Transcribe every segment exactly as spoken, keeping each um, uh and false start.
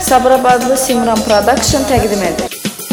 Sabirabadlı Simran Production təqdim edir.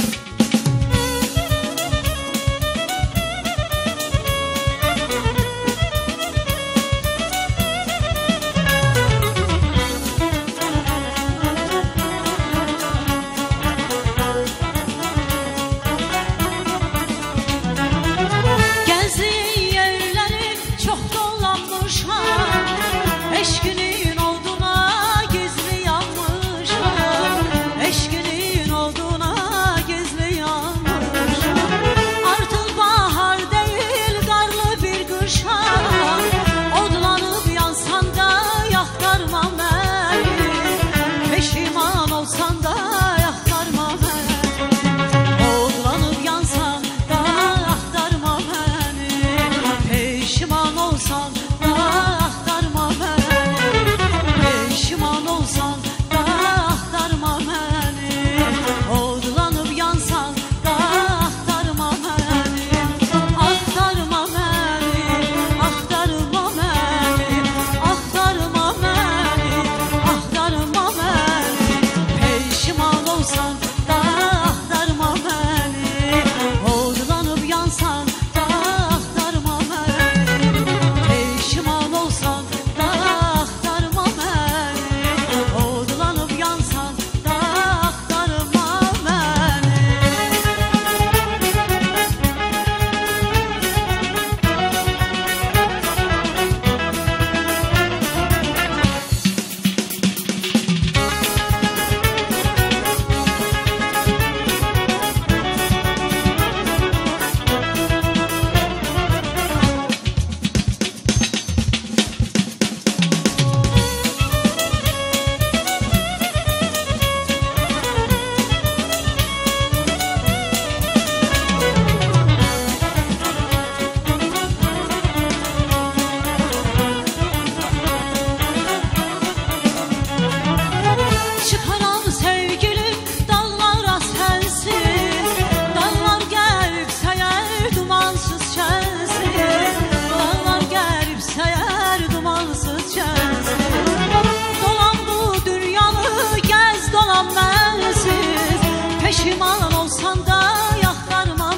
Peşiman olsan da yaxtarma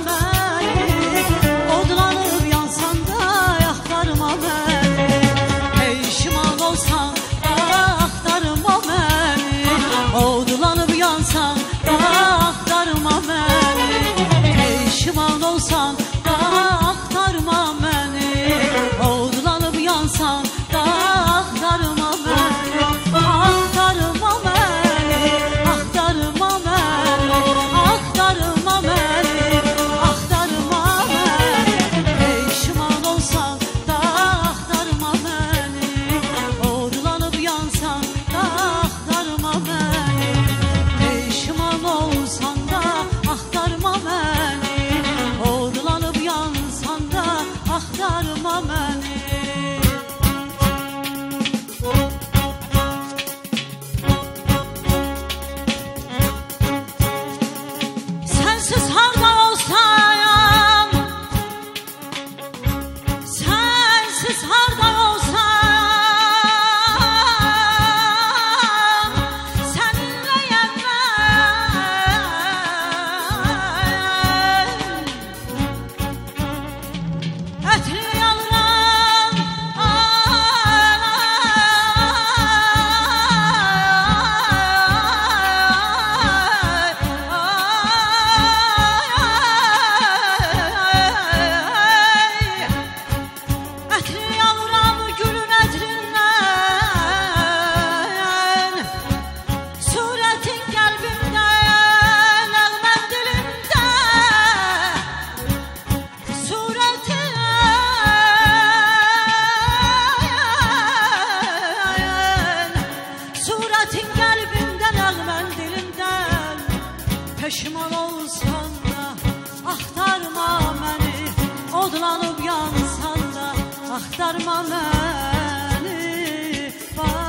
məni, odlanıb yansan da yaxtarma məni. Peşiman olsan da axtarma məni, odlanıb yansan da axtarma məni. Peşiman olsan da axtarma məni, odlanıb yansan da axtarma məni. Axtarma məni, axtarma məni, axtarma məni, axtarma məni. Peşiman olsan da axtarma məni, odlanıb yansan da axtarma məni. Peşiman olsan da axtarma məni, odlanıb yansan da axtarma məni. Sensiz harda olsam, sensiz harda olsam, seninleyim ben. Etli yalıram, etli yalıram gülün etrinden. Suretin kalbimden, elmen dilimde. Suretin, suretin kalbimden, elmen dilimden. Peşiman olsan da axtarma məni, odlanıb yansan da axtarma məni.